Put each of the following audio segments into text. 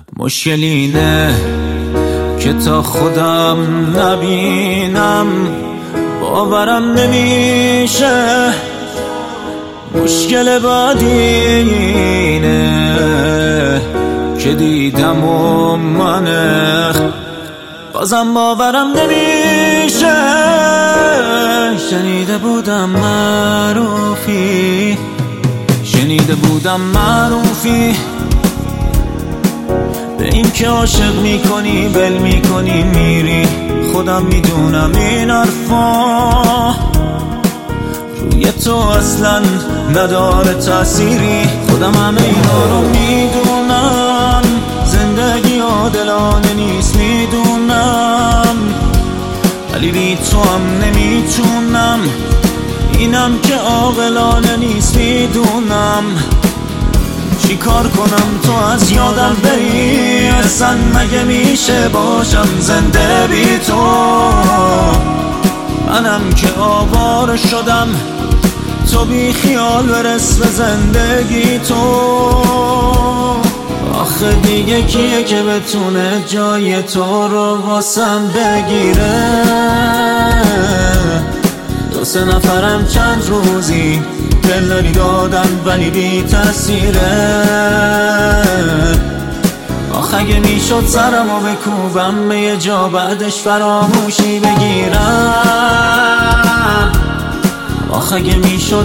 مشکل اینه که تا خودم نبینم باورم نمیشه. مشکل بعدی اینه که دیدم و منه بازم باورم نمیشه. شنیده بودم معروفی به این که عاشق میکنی بل میکنی میری. خودم میدونم این حرفا روی تو اصلا نداره تأثیری. خودم همه اینا رو میدونم، زندگی عادلانه نیست میدونم، ولی بی تو هم نمیتونم. اینم که عاقلانه نیست میدونم. چی کار کنم تو از یادم بری؟ اصلا مگه میشه باشم زنده بی تو؟ منم که آواره شدم، تو بی خیال برس به زندگی تو. آخه دیگه کیه که بتونه جای تو رو واسم بگیره؟ دو سه نفرم چند روزی دلداری دادن ولی بی تأثیره. آخه اگه میشد سرمو بکوبم به یه جا بعدش فراموشی بگیرم. آخه اگه میشد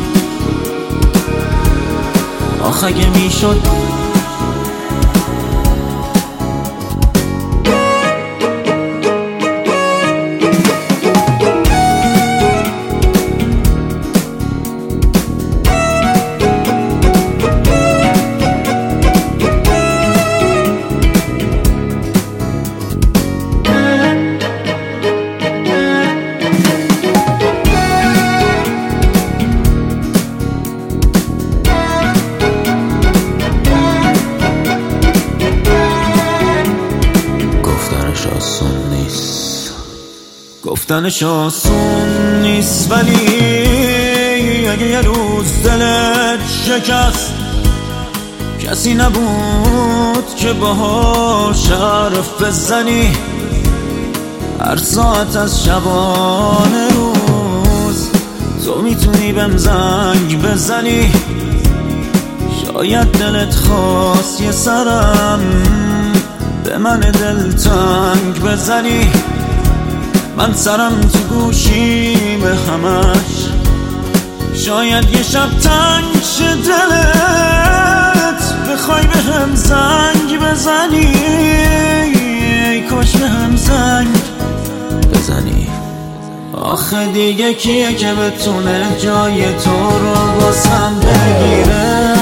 گفتنش آسون نیست، ولی اگه یه روز دلت شکست کسی نبود که باهاش حرف بزنی. هر ساعت از شبانه روز تو میتونی بهم زنگ بزنی. شاید دلت خواست یه سرم به من دلتنگ بزنی. من سرم تو گوشی به همش، شاید یه شب تنگ شه دلت بخوای به هم زنگ بزنی. ای کاش به هم زنگ بزنی. آخه دیگه کیه که بتونه جای تو رو واسم بگیره؟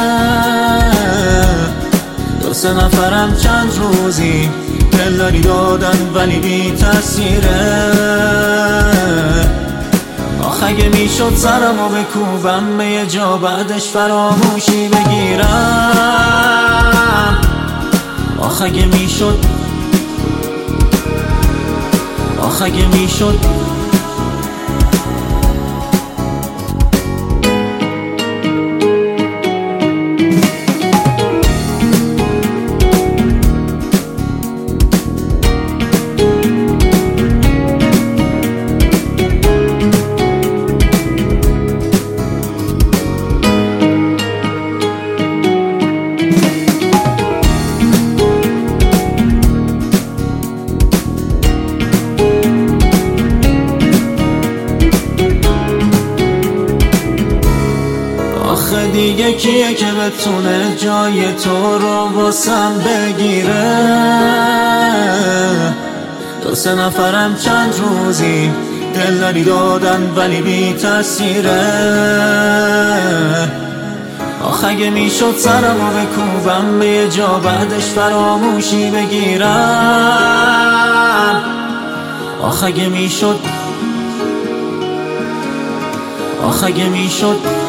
دو سه نفرم چند روزی دلداری دادن ولی بی تأثیره. آخه اگه میشد سرمو بکوبم به یه جا بعدش فراموشی بگیرم. آخه اگه میشد آخه دیگه کیه که بتونه جای تو رو واسم بگیره؟ دو سه نفرم چند روزی دلداری دادن ولی بی تأثیره. آخه اگه میشد سرمو بکوبم به یه جا بعدش فراموشی بگیرم. آخه اگه میشد